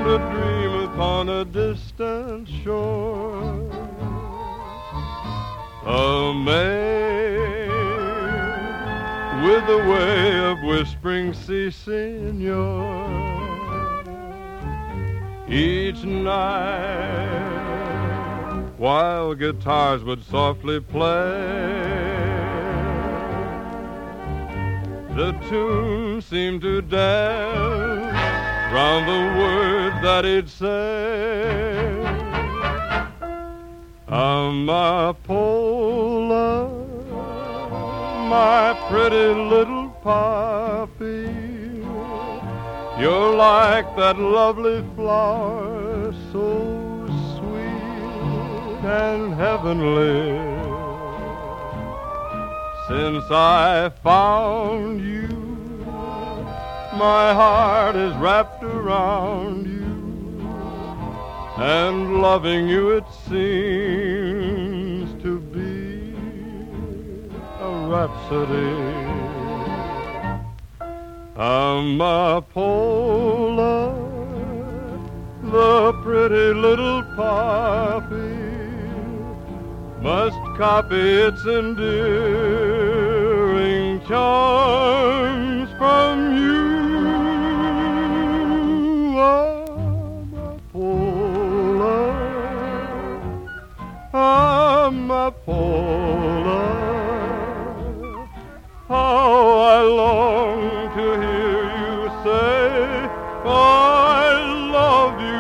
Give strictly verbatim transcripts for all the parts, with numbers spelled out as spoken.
to dream upon a distant shore. A maid with a way of whispering, "Si, senor." Each night, while guitars would softly play, the tune seemed to dance round the words that he'd say. Amapola, my pretty little poppy, you're like that lovely flower, so sweet and heavenly. Since I found you, my heart is wrapped around you, and loving you it seems to be a rhapsody. Amapola, the pretty little poppy, must copy its endearing charms from you. Amapola, Amapola, how I long to hear you say, I love you.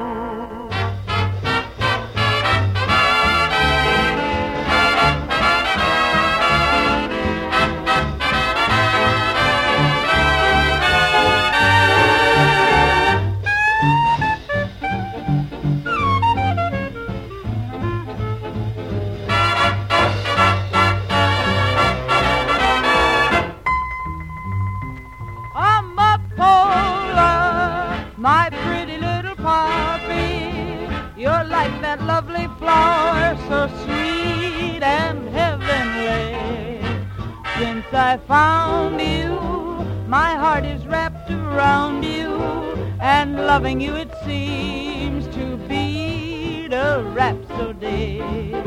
My pretty little poppy, you're like that lovely flower, so sweet and heavenly. Since I found you, my heart is wrapped around you, and loving you it seems to be a rhapsody.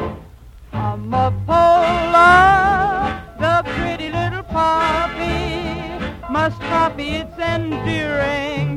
Amapola, the pretty little poppy, must copy its endearing